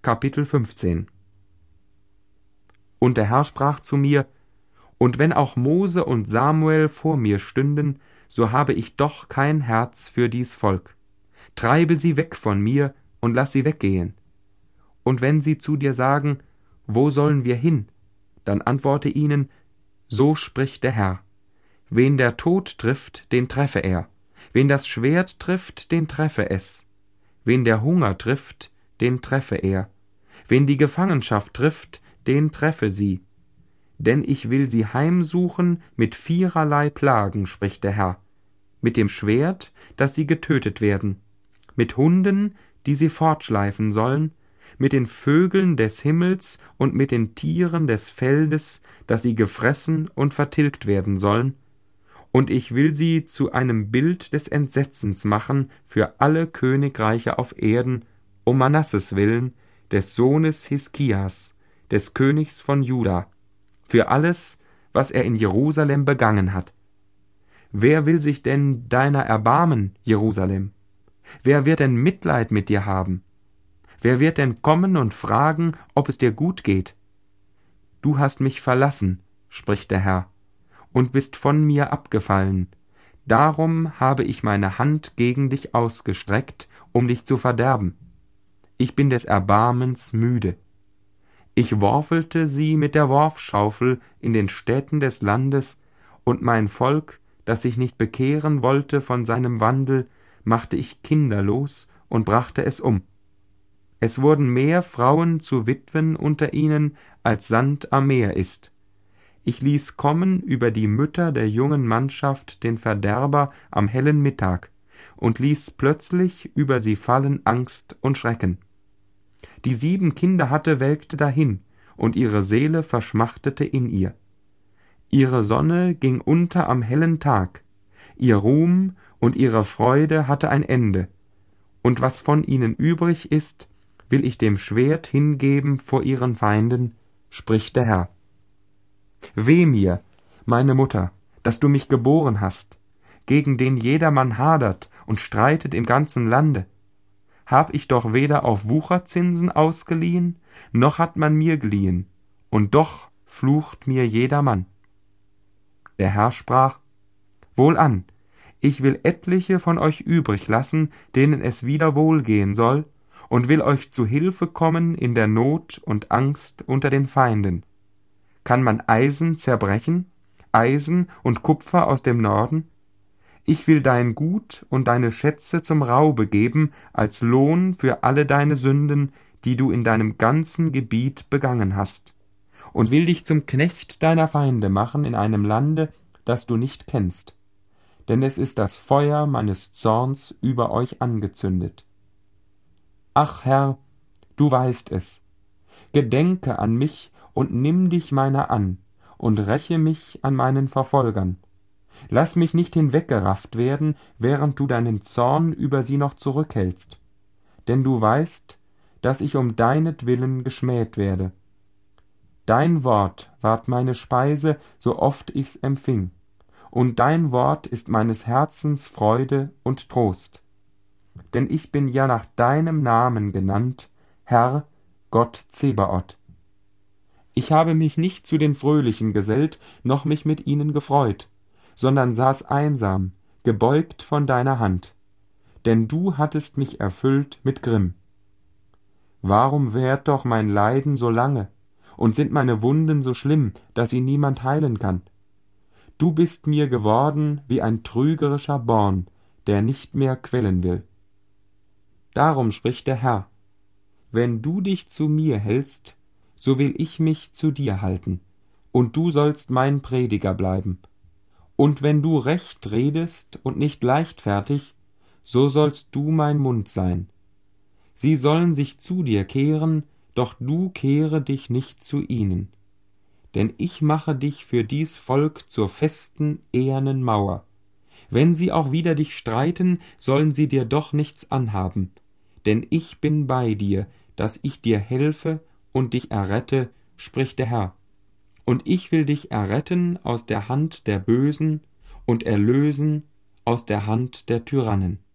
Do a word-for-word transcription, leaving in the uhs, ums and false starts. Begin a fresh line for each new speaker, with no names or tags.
Kapitel fünfzehn. Und der Herr sprach zu mir: Und wenn auch Mose und Samuel vor mir stünden, so habe ich doch kein Herz für dies Volk. Treibe sie weg von mir und lass sie weggehen. Und wenn sie zu dir sagen: Wo sollen wir hin? Dann antworte ihnen: So spricht der Herr: Wen der Tod trifft, den treffe er. Wen das Schwert trifft, den treffe es. Wen der Hunger trifft, den treffe er. Wen die Gefangenschaft trifft, den treffe sie. Denn ich will sie heimsuchen mit viererlei Plagen, spricht der Herr. Mit dem Schwert, dass sie getötet werden, mit Hunden, die sie fortschleifen sollen, mit den Vögeln des Himmels und mit den Tieren des Feldes, dass sie gefressen und vertilgt werden sollen, und ich will sie zu einem Bild des Entsetzens machen für alle Königreiche auf Erden, um Manasses willen, des Sohnes Hiskias, des Königs von Juda, für alles, was er in Jerusalem begangen hat. Wer will sich denn deiner erbarmen, Jerusalem? Wer wird denn Mitleid mit dir haben? Wer wird denn kommen und fragen, ob es dir gut geht? Du hast mich verlassen, spricht der Herr, und bist von mir abgefallen. Darum habe ich meine Hand gegen dich ausgestreckt, um dich zu verderben. Ich bin des Erbarmens müde. Ich worfelte sie mit der Worfschaufel in den Städten des Landes, und mein Volk, das sich nicht bekehren wollte von seinem Wandel, machte ich kinderlos und brachte es um. Es wurden mehr Frauen zu Witwen unter ihnen, als Sand am Meer ist. Ich ließ kommen über die Mütter der jungen Mannschaft den Verderber am hellen Mittag und ließ plötzlich über sie fallen Angst und Schrecken. Die sieben Kinder hatte welkte dahin, und ihre Seele verschmachtete in ihr. Ihre Sonne ging unter am hellen Tag, ihr Ruhm und ihre Freude hatte ein Ende, und was von ihnen übrig ist, will ich dem Schwert hingeben vor ihren Feinden, spricht der Herr. Weh mir, meine Mutter, dass du mich geboren hast, gegen den jedermann hadert und streitet im ganzen Lande. Hab ich doch weder auf Wucherzinsen ausgeliehen, noch hat man mir geliehen, und doch flucht mir jedermann. Der Herr sprach: Wohlan, ich will etliche von euch übrig lassen, denen es wieder wohlgehen soll, und will euch zu Hilfe kommen in der Not und Angst unter den Feinden. Kann man Eisen zerbrechen, Eisen und Kupfer aus dem Norden? Ich will dein Gut und deine Schätze zum Raube geben, als Lohn für alle deine Sünden, die du in deinem ganzen Gebiet begangen hast, und will dich zum Knecht deiner Feinde machen in einem Lande, das du nicht kennst. Denn es ist das Feuer meines Zorns über euch angezündet. Ach Herr, du weißt es. Gedenke an mich und nimm dich meiner an und räche mich an meinen Verfolgern. Lass mich nicht hinweggerafft werden, während du deinen Zorn über sie noch zurückhältst. Denn du weißt, dass ich um deinetwillen geschmäht werde. Dein Wort ward meine Speise, so oft ich's empfing, und dein Wort ist meines Herzens Freude und Trost. Denn ich bin ja nach deinem Namen genannt, Herr, Gott Zebaoth. Ich habe mich nicht zu den Fröhlichen gesellt, noch mich mit ihnen gefreut, sondern saß einsam, gebeugt von deiner Hand, denn du hattest mich erfüllt mit Grimm. Warum währt doch mein Leiden so lange, und sind meine Wunden so schlimm, dass sie niemand heilen kann? Du bist mir geworden wie ein trügerischer Born, der nicht mehr quellen will. Darum spricht der Herr: Wenn du dich zu mir hältst, so will ich mich zu dir halten, und du sollst mein Prediger bleiben. Und wenn du recht redest und nicht leichtfertig, so sollst du mein Mund sein. Sie sollen sich zu dir kehren, doch du kehre dich nicht zu ihnen. Denn ich mache dich für dies Volk zur festen, ehernen Mauer. Wenn sie auch wider dich streiten, sollen sie dir doch nichts anhaben. Denn ich bin bei dir, dass ich dir helfe und dich errette, spricht der Herr. Und ich will dich erretten aus der Hand der Bösen und erlösen aus der Hand der Tyrannen.